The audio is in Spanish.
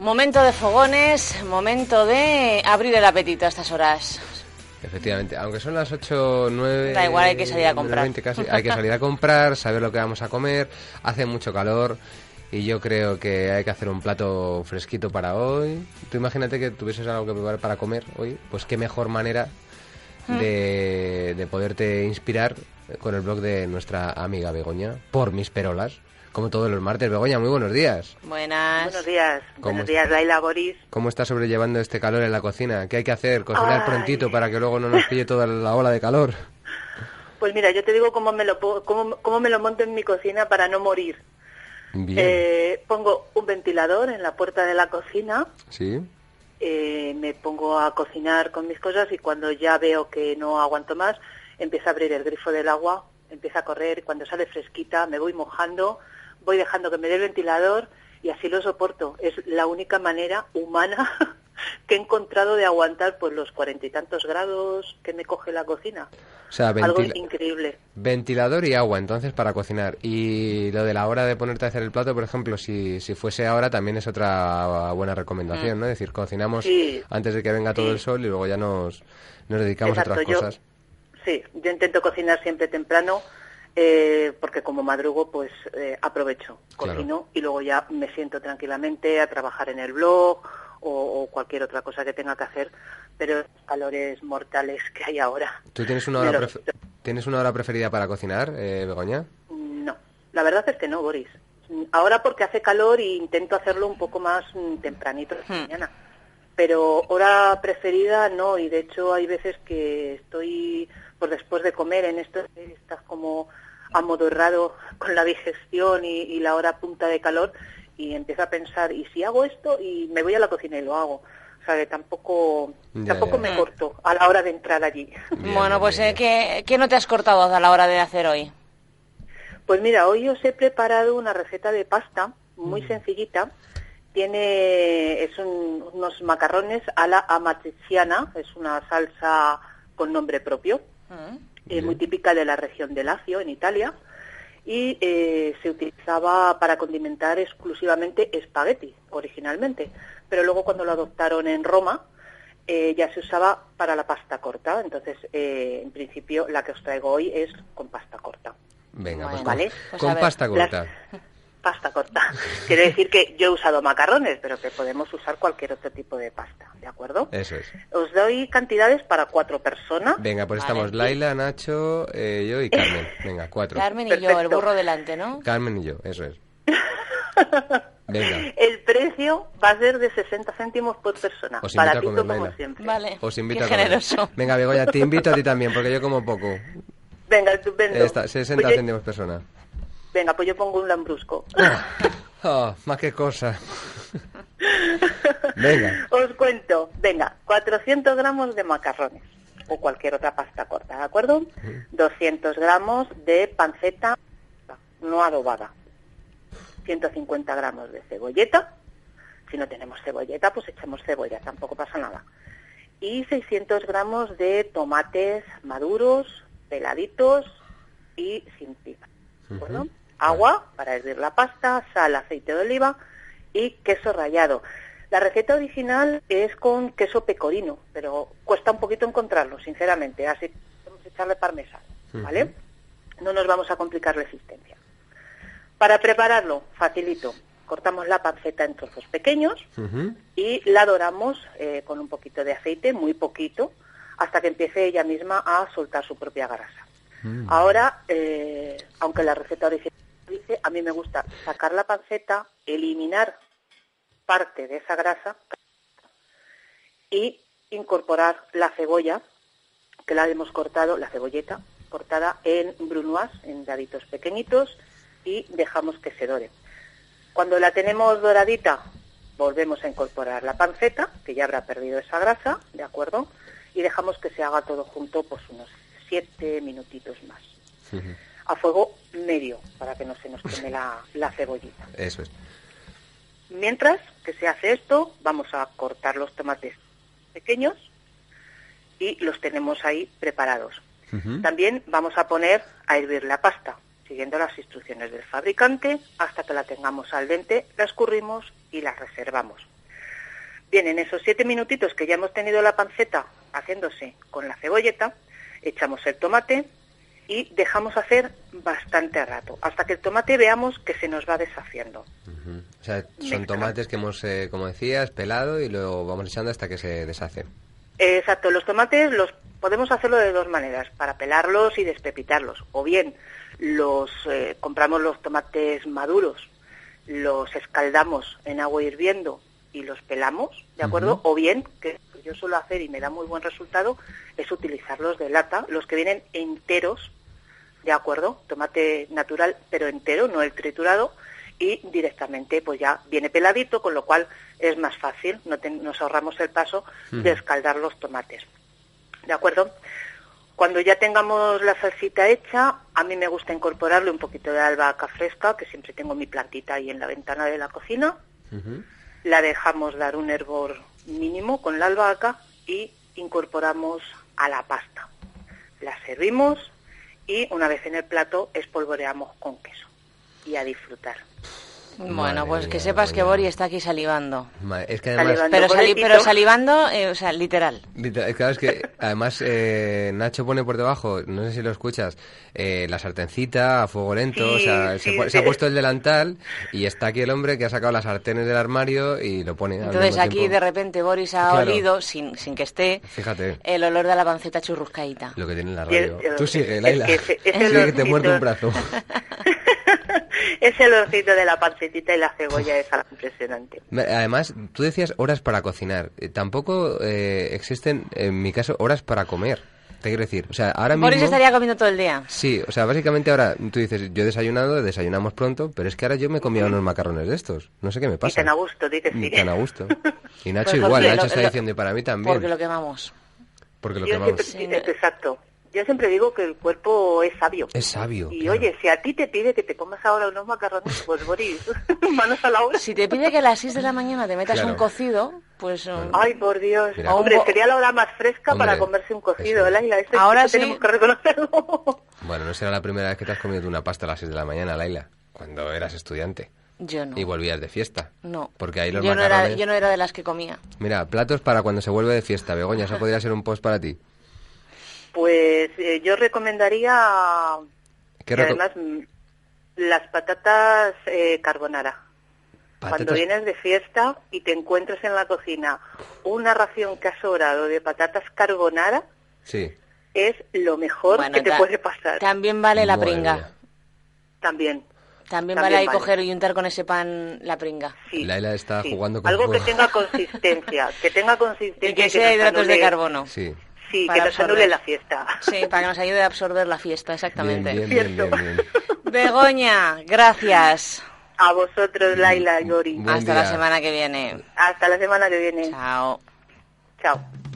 Momento de fogones, momento de abrir el apetito a estas horas. Efectivamente, aunque son las 8 o 9... Da igual, hay que salir a comprar. 20 casi, hay que salir a comprar, saber lo que vamos a comer, hace mucho calor y yo creo que hay que hacer un plato fresquito para hoy. Tú imagínate que tuvieses algo que preparar para comer hoy, pues qué mejor manera de poderte inspirar con el blog de nuestra amiga Begoña, por mis perolas, como todos los martes. Begoña, muy buenos días. Buenos días, Laila, Boris. ¿Cómo estás sobrellevando este calor en la cocina? ¿Qué hay que hacer? ¿Cocinar prontito para que luego no nos pille toda la ola de calor? Pues mira, yo te digo cómo me lo monto en mi cocina para no morir. Bien. Pongo un ventilador en la puerta de la cocina. Sí. Me pongo a cocinar con mis cosas y cuando ya veo que no aguanto más, empiezo a abrir el grifo del agua, empieza a correr, cuando sale fresquita me voy mojando, voy dejando que me dé el ventilador y así lo soporto. Es la única manera humana que he encontrado de aguantar pues los 40 y tantos grados que me coge la cocina. O sea, algo increíble. Ventilador y agua, entonces, para cocinar. Y lo de la hora de ponerte a hacer el plato, por ejemplo, si fuese ahora, también es otra buena recomendación, ¿no? Es decir, cocinamos antes de que venga todo el sol y luego ya nos dedicamos a otras cosas. Yo intento cocinar siempre temprano, porque como madrugo, pues aprovecho, cocino y luego ya me siento tranquilamente a trabajar en el blog o cualquier otra cosa que tenga que hacer, pero los calores mortales que hay ahora. ¿Tú tienes una hora preferida para cocinar, Begoña? No, la verdad es que no, Boris. Ahora porque hace calor e intento hacerlo un poco más tempranito de mañana. Pero hora preferida no, y de hecho hay veces que estoy, pues después de comer en esto, estás como amodorrado con la digestión y la hora punta de calor, y empiezo a pensar, ¿y si hago esto? Y me voy a la cocina y lo hago. O sea, que tampoco me corto a la hora de entrar allí. Bueno, pues ¿qué no te has cortado a la hora de hacer hoy? Pues mira, hoy os he preparado una receta de pasta muy sencillita. Es unos macarrones a la amatriciana, es una salsa con nombre propio, muy típica de la región de Lacio, en Italia, y se utilizaba para condimentar exclusivamente espagueti, originalmente, pero luego cuando lo adoptaron en Roma, ya se usaba para la pasta corta, entonces en principio la que os traigo hoy es con pasta corta. Venga, pues ¿vale? Con pasta corta. Pasta corta. Quiere decir que yo he usado macarrones, pero que podemos usar cualquier otro tipo de pasta, ¿de acuerdo? Eso es. Os doy cantidades para 4 personas. Venga, pues estamos Laila, Nacho, yo y Carmen. Venga, 4. Carmen y yo, el burro delante, ¿no? Carmen y yo, eso es. Venga. El precio va a ser de 60 céntimos por persona. Os invito a comer, como Laila. siempre. Vale. Os invito Qué a comer. generoso. Venga, Begoña, te invito a ti también, porque yo como poco. Venga, estupendo. 60 céntimos persona. Venga, pues yo pongo un lambrusco. Más que cosa. Venga. Os cuento. Venga, 400 gramos de macarrones o cualquier otra pasta corta, ¿de acuerdo? 200 gramos de panceta no adobada. 150 gramos de cebolleta. Si no tenemos cebolleta, pues echamos cebolla, tampoco pasa nada. Y 600 gramos de tomates maduros, peladitos y sin pica. ¿De acuerdo? Agua para hervir la pasta, sal, aceite de oliva y queso rallado. La receta original es con queso pecorino, pero cuesta un poquito encontrarlo, sinceramente, así que podemos echarle parmesano, ¿vale? No nos vamos a complicar la existencia. Para prepararlo, facilito. Cortamos la panceta en trozos pequeños y la doramos con un poquito de aceite, muy poquito, hasta que empiece ella misma a soltar su propia grasa. Ahora, aunque la receta original dice, a mí me gusta sacar la panceta, eliminar parte de esa grasa y incorporar la cebolla, que la hemos cortado, la cebolleta, cortada en brunoise, en daditos pequeñitos, y dejamos que se dore. Cuando la tenemos doradita, volvemos a incorporar la panceta, que ya habrá perdido esa grasa, ¿de acuerdo? Y dejamos que se haga todo junto, pues unos 7 minutitos más. A fuego medio, para que no se nos queme la cebollita. Eso es. Mientras que se hace esto, vamos a cortar los tomates pequeños y los tenemos ahí preparados. También vamos a poner a hervir la pasta, siguiendo las instrucciones del fabricante, hasta que la tengamos al dente, la escurrimos y la reservamos. Bien, en esos 7 minutitos que ya hemos tenido la panceta haciéndose con la cebolleta, echamos el tomate y dejamos hacer bastante rato, hasta que el tomate veamos que se nos va deshaciendo. O sea, son tomates que hemos, como decías, pelado y lo vamos echando hasta que se deshacen. Exacto, los tomates los podemos hacerlo de 2 maneras, para pelarlos y despepitarlos. O bien compramos los tomates maduros, los escaldamos en agua hirviendo y los pelamos, ¿de acuerdo? O bien, que yo suelo hacer y me da muy buen resultado, es utilizarlos de lata, los que vienen enteros, ¿de acuerdo? Tomate natural, pero entero, no el triturado, y directamente pues ya viene peladito, con lo cual es más fácil, nos ahorramos el paso de escaldar los tomates, ¿de acuerdo? Cuando ya tengamos la salsita hecha, a mí me gusta incorporarle un poquito de albahaca fresca, que siempre tengo mi plantita ahí en la ventana de la cocina. La dejamos dar un hervor mínimo con la albahaca y incorporamos a la pasta. La servimos y una vez en el plato espolvoreamos con queso. Y a disfrutar. Bueno, pues que sepas que Bori está aquí salivando. Es que además... Pero salivando, o sea, literal. Claro, es que además Nacho pone por debajo, no sé si lo escuchas, la sartencita a fuego lento, sí, o sea, se ha puesto el delantal y está aquí el hombre que ha sacado las sartenes del armario y lo pone. Entonces aquí tiempo. de repente Boris ha olido, sin que esté, fíjate, el olor de la panceta churruscaíta. Lo que tiene en la radio. Tú sigue, Laila. Sigue que te muerde un brazo. Ese olorcito de la pancetita y la cebolla es algo impresionante. Además, tú decías horas para cocinar. Tampoco existen, en mi caso, horas para comer. Te quiero decir, o sea, ahora mismo... Boris estaría comiendo todo el día. Sí, o sea, básicamente ahora tú dices, yo he desayunado, desayunamos pronto, pero es que ahora yo me he comido unos macarrones de estos. No sé qué me pasa. Y tan a gusto, dices sí. Tan a gusto. Y Nacho Pues igual, Nacho está diciendo, y para mí también. Porque lo quemamos. Porque lo quemamos. Exacto. Yo siempre digo que el cuerpo es sabio. Es sabio. Y claro. Oye, si a ti te pide que te comas ahora unos macarrones, pues Boris, manos a la obra. Si te pide que a las 6 de la mañana te metas Claro. un cocido, pues... Ay, por Dios. Mira. Hombre, sería la hora más fresca Hombre, para comerse un cocido, eso. Laila. Esto Ahora sí. tenemos que reconocerlo. Bueno, no será la primera vez que te has comido una pasta a las 6 de la mañana, Laila, cuando eras estudiante. Yo no. Y volvías de fiesta. No. Porque ahí los yo macarrones... no era de las que comía. Mira, platos para cuando se vuelve de fiesta. Begoña, eso podría ser un post para ti. Pues yo recomendaría, además, las patatas carbonara. Cuando vienes de fiesta y te encuentras en la cocina una ración que ha sobrado de patatas carbonara, sí, es lo mejor que te puede pasar. También vale la Madre pringa. mía. También vale ahí coger y untar con ese pan la pringa. Sí, Laila está jugando con algo fuego. que tenga consistencia, Y que sea hidratos de carbono. Sí. Sí, para que nos absorber. anule la fiesta. Sí, para que nos ayude a absorber la fiesta, exactamente. Bien. Begoña, gracias. A vosotros, Laila y Ori. Buen Hasta día. la semana que viene. Hasta la semana que viene. Chao. Chao.